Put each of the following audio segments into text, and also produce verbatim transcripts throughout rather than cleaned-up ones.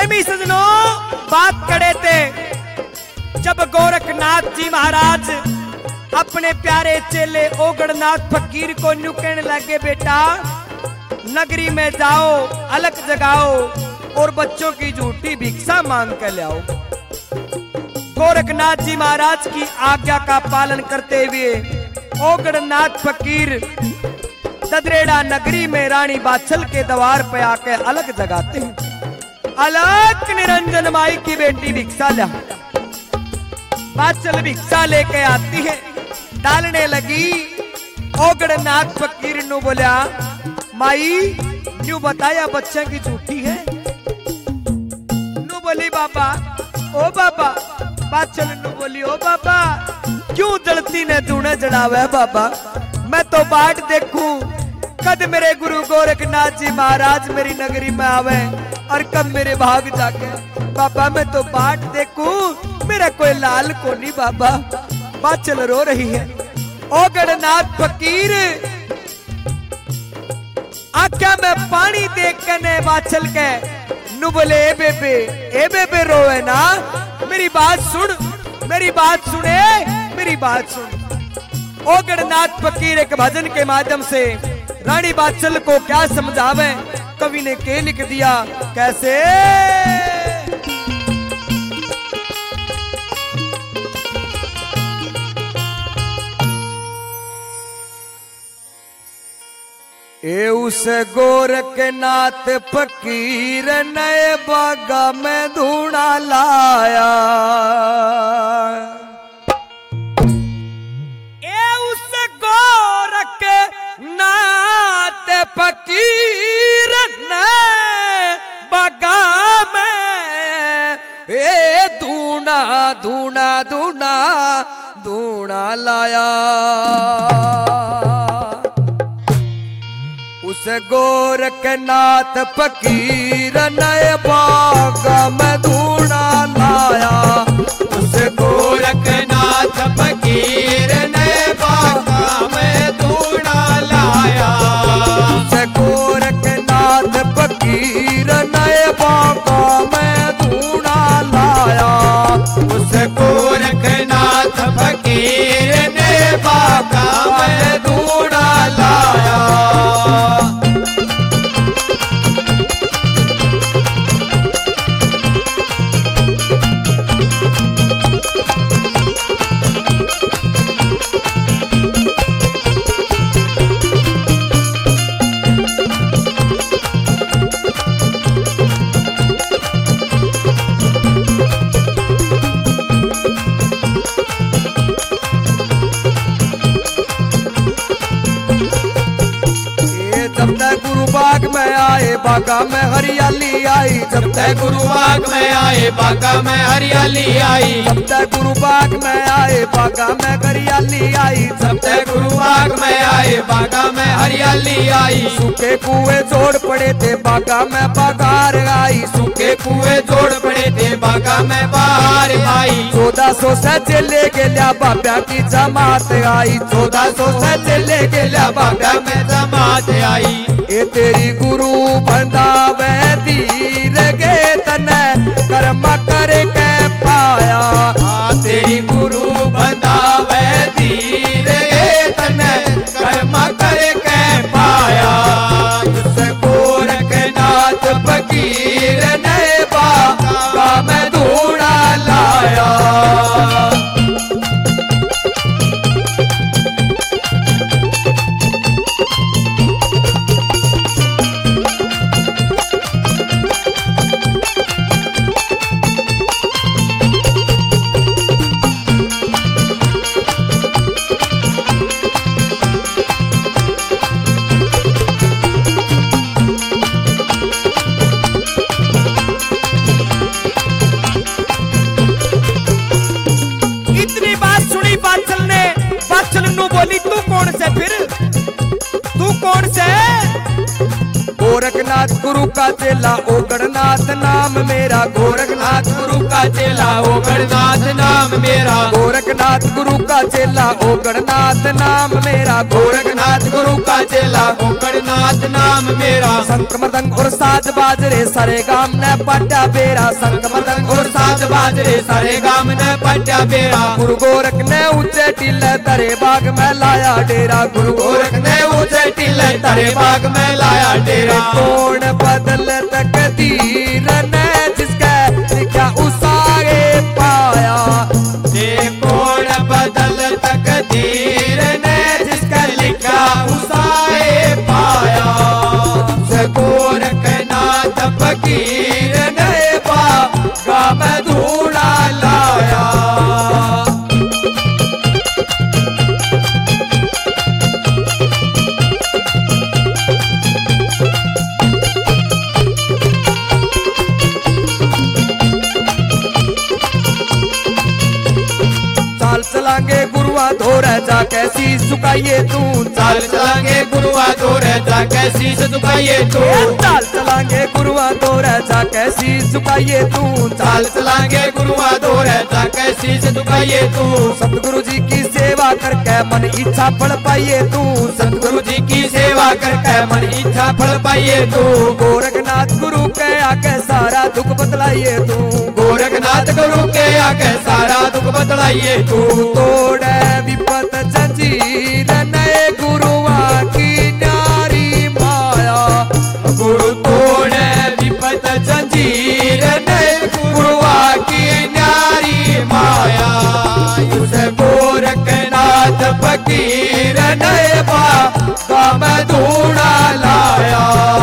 प्रेमी सजनों, बात करे थे जब गोरखनाथ जी महाराज अपने प्यारे चेले ओगड़नाथ फकीर को न्यू कहने लगे, बेटा नगरी में जाओ, अलग जगाओ और बच्चों की झूठी भिक्षा मांग कर ले आओ। गोरखनाथ जी महाराज की आज्ञा का पालन करते हुए ओगड़नाथ फकीर ददरेड़ा नगरी में रानी बाछल के द्वार पे आके अलग जगाते हैं। अलग निरंजन माई की बेटी भिक्षा ला, बाछल भिक्षा लेके आती है, डालने लगी। ओगड़नाथ फकीर नु बोला, माई न्यू बताया बच्चे की झूठी है। नु बोली बाबा, ओ बाबा। बाछल नु बोली, ओ बाबा क्यों जलती ने तूने जड़ावा है बाबा, मैं तो बाट देखूं कद मेरे गुरु गोरखनाथ जी महाराज मेरी नगरी में आवे और कब मेरे भाग जाके। बाबा मैं तो बाट देखूं, मेरा कोई लाल को नहीं बाबा। बाछल रो रही है। ओगड़नाथ फकीर आख्या में पानी देख के बाछल के नु बोले, ए बेबे ए बेबे रोए ना, मेरी बात सुन, मेरी बात सुने, मेरी बात सुन। ओगड़नाथ फकीर एक भजन के माध्यम से रानी बाछल को क्या समझावे, कवि ने के लिख दिया कैसे। ए उस गोरखनाथ फकीर नए बागा में धूना लाया, ए उस गोरखनाथ फकीर नए बागा में ए धूना धूना धूना धूना लाया। उस गोरखनाथ फकीर नए बागा में धूना लाया, उस गोरखनाथ फकीर नए बागा में धूना लाया। उस गोरखनाथ फकीर नए बागा में धूना लाया। उस गोरखनाथ फकीर नए बागा में धूना लाया। बाग में आए बागा में हरियाली आई, जब तक गुरु बाग में आए बागा में हरियाली आई। जब तक गुरु बाग में आए बागा में हरियाली आई। जब तक गुरु बाग में आए बागा में हरियाली आई। सूखे कुएं जोड़ पड़े थे बागा में बहार आई। सूखे कुएं जोड़ पड़े थे बागा में बहार आई। चौदह सौ से चले गया बाबा की जमात आई। चौदह सौ से चले गया बाबा में जमात आई। ए तेरी गुरु बंदावे धीर गे तने कर्म करके पाया। हाँ तेरी गुरु बंदावे धीर गे तने कर्म करके पाया। उस गोरखनाथ फकीर ने बागा में धूना लाया। बोली तू कौन से, फिर तू कौन से? गोरखनाथ गुरु का चेला ओगड़नाथ नाम मेरा। गोरखनाथ गुरु का चेला ओगड़नाथ नाम मेरा। गोरखनाथ गोरखनाथ गुरु का चेला ओगड़नाथ नाम मेरा गोरखनाथ गुरु का चेला ओगड़नाथ नाम मेरा। शंख मृदंग और साज बाजरे सारे गाम ने पाटा बेरा शंख मृदंग और साज बाजरे सारे गाम ने पट्या बेरा। गुरु गोरख ने ऊंचे टीले तरे बाग में लाया डेरा गुरु गोरख ने ऊंचे टीले तरे बाग में लाया डेरा। कौन बदल तकदीर ने जिसका लिखा उसारे पाया ये कौन बदल तकदीर ने जिसका लिखा उसाए पाया। गोरखनाथ फकीर ने बागा में धूड़ा लाया। चाल चलांगे गुरुआ धोरे जाके शीश झुकाइए तू चाल चलांगे गुरुआ धोरे जाके शीश झुकाइए तू। चाल चलांगे गुरुआ धोरे जाके शीश झुकाइए तू चाल चलांगे गुरुआ धोरे जाके शीश झुकाइए तू। सतगुरु जी की सेवा करके मन इच्छा फल पाइए तू सतगुरु जी की सेवा करके मन इच्छा फल पाइए तू। गोरखनाथ गुरु के आके सारा दुख बतलाइए तू गोरखनाथ गुरु के आके सारा दुख बतलाइए तू। तोड़े विपत जंजीर नए गुरुआ की न्यारी माया गुरु तोड़े विपत जंजीर नए गुरुआ की न्यारी माया। उस गोरखनाथ फकीर नए बागा में धूड़ा लाया।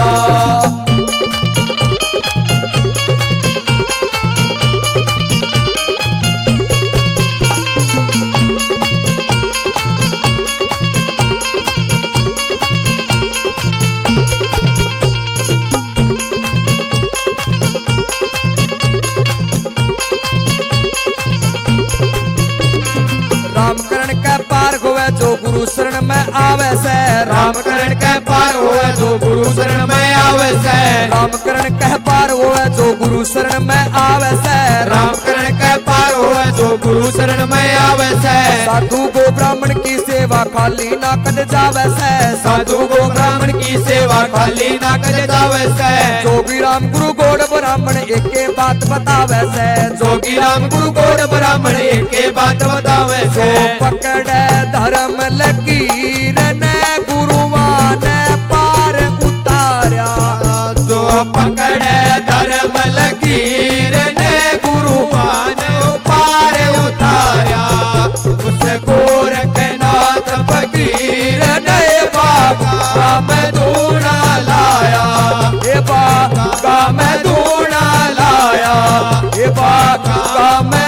रामकरण के पार होवे जो गुरु शरण में आवे से रामकरण के पार होवे जो गुरु शरण में आवे से। रामकरण के पार होवे जो गुरु शरण में आवे से रामकरण के पार होवे जो गुरु शरण में आवे से। साधु गो ब्राह्मण की सेवा खाली ना कद जावे से साधु गो ब्राह्मण की सेवा खाली ना कर जावे से। जोगी राम गुरु गोड़ ब्राह्मण एके बात बतावे से जोगी राम गुरु गोड़ ब्राह्मण एके बात बतावे से। पकड़े धर्म लकीर ने गुरुआ ने पार उतारा जो पकड़े धर्म लकीर ने गुरुआ ने पार उतारा। उस गोरखनाथ फकीर ने बागा में धूड़ा लाया। ये बागा में धूड़ा लाया ये बागा में